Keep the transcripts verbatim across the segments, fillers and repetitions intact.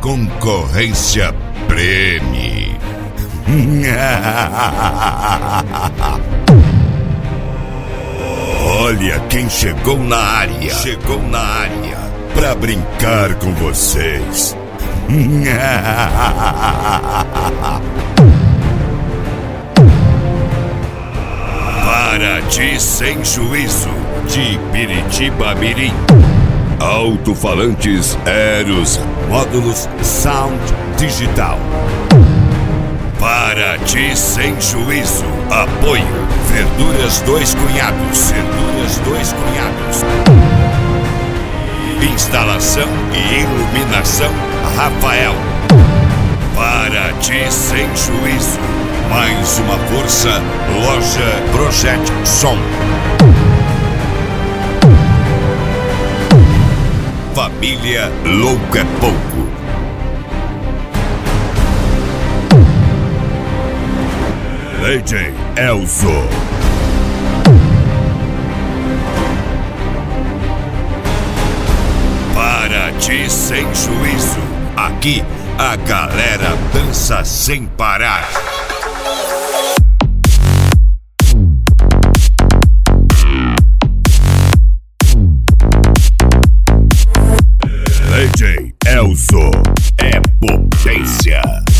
concorrência preme. Olha quem chegou na área. Chegou na área pra brincar com vocês. Paraty sem juízo, de Piritiba-Mirim. Alto-falantes Eros, módulos Sound Digital. Paraty sem juízo. Apoio Verduras Dois Cunhados. Verduras Dois Cunhados. Instalação e iluminação Rafael. Paraty sem juízo. Mais uma força, loja Project Som. Família Louco é Pouco. D J Elzo. Paraty sem juízo. Aqui a galera dança sem parar. D J Elzo é potência.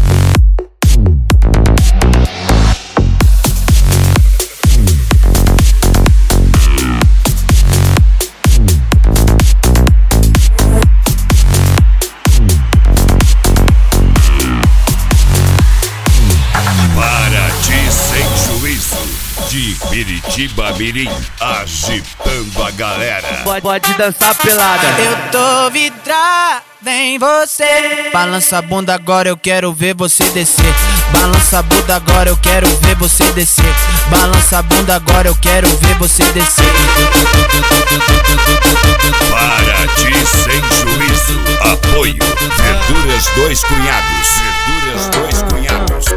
Paraty sem juízo, de Piritiba-Mirim, agitando a galera. Pode, pode dançar pelada. Eu tô vidrado em você. Balança a bunda agora, eu quero ver você descer. Balança a bunda agora, eu quero ver você descer. Balança a bunda agora, eu quero ver você descer. Paraty sem juízo. Apoio Verduras Dois Cunhados. Verduras Dois Cunhados.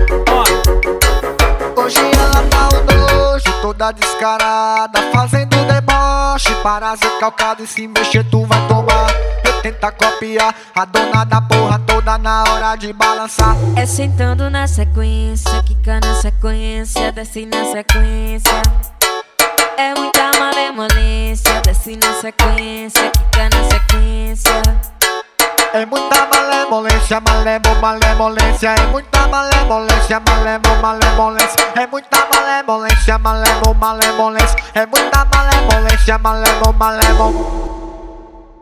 Hoje ela tá o nojo, toda descarada, fazendo deboche. Para ser calcado e se mexer tu vai tomar. Eu tenta copiar a dona da porra toda na hora de balançar. É sentando na sequência, quica na sequência, desce na sequência. É muita malemolência, desce na sequência, quica na sequência. É muita malemolência, malemo, malemolência. É muita malemolência, malemo, malemolência. É muita malemolência, malemo, malemolência. É muita malemolência, malemo, malemo.